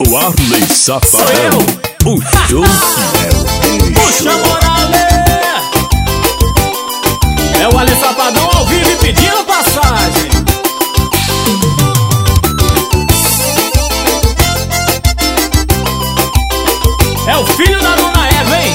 o Arley Safadão. O show que é o bicho. Puxa, Morale! É o Arley Safadão ao vivo e pedindo passagem. É o filho da dona Eva, hein?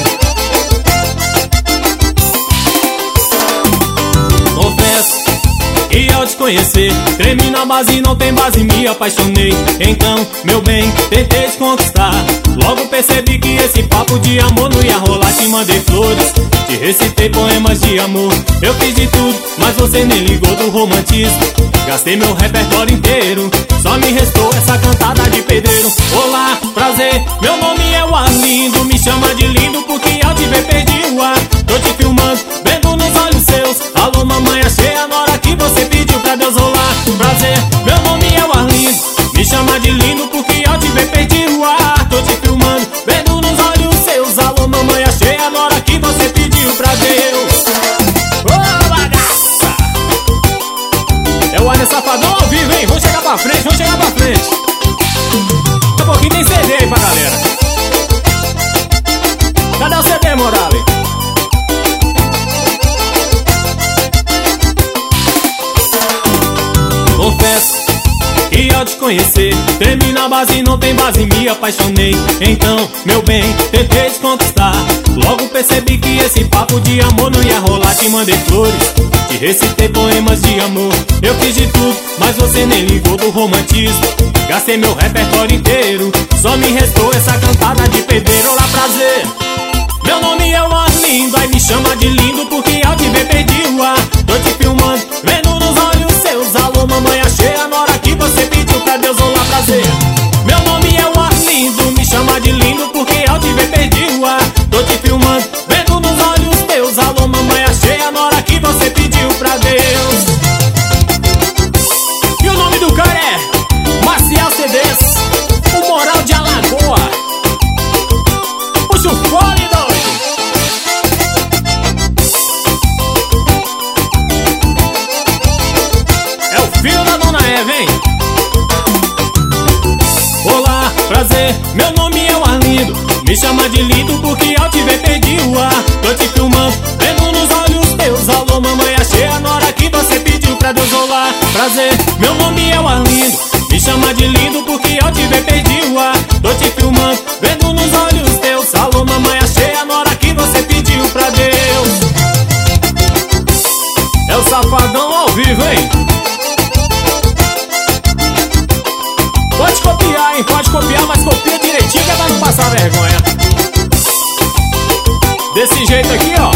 Confesso que ao te conhecer, tremi na base, não tem base, me apaixonei. Então, meu bem, tentei te conquistar. Logo percebi que esse papo de amor não ia rolar. Te mandei flores, te recitei poemas de amor. Eu fiz de tudo, mas você nem ligou do romantismo. Gastei meu repertório inteiro, só me restou essa cantada de pedreiro. Olá, prazer, meu nome é o Arlindo. Me chama de lindo porque ao te ver perdi o ar. Tô te filmando, vendo nos olhos seus. Alô, mamãe, achei a nora que você pediu pra Deus. Olá, prazer, meu nome é o Arlindo. Me chama de lindo porque ao te ver perdi o ar. Tô te filmando, vendo nos olhos seus. Alô, mamãe, achei a nora que você pediu pra Deus. Ô, bagaça! É o Arley Safadão ao vivo, hein? Vamos chegar pra frente, vamos chegar pra frente. Daqui a pouquinho tem CD aí pra galera. Cadê o CD, Morale? Confesso que ao te conhecer, tremi na base, não tem base, me apaixonei. Então, meu bem, tentei te conquistar. Logo percebi que esse papo de amor não ia rolar. Te mandei flores, te recitei poemas de amor. Eu fiz de tudo, mas você nem ligou do romantismo. Gastei meu repertório inteiro, só me restou essa cantada de pedreiro. Olá, prazer, meu nome é o Arlindo. Aí me chama de lindo porque ao te ver perdi o ar. Tô te filmando, vendo nos olhos seus. Alô, mamãe, achei a nora que você pediu pra Deus. Olá, prazer, meu nome é o Arlindo. Me chama de lindo porque ao te ver perdi o ar. Tô te filmando, vendo nos olhos teus. Alô, mamãe, achei a nora que você pediu pra Deus. E o nome do cara é Marcial CDs, o Moral de Alagoa. Puxa o fone, doido. É o filho da dona Eva, hein? Olá, prazer, meu nome é o Arlindo. Me chama de lindo porque ao te ver perdi o ar. Tô te filmando, vendo nos olhos teus. Alô, mamãe, achei a nora que você pediu pra Deus. Olá, prazer, meu nome é o Arlindo. Me chama de lindo porque ao te ver perdi o ar. Tô te filmando, vendo nos olhos teus. Alô, mamãe, achei a nora que você pediu pra Deus. É o Safadão ao vivo, hein? Pode copiar, hein? Pode copiar, mas copia direitinho que é pra não passar vergonha. Desse jeito aqui, ó.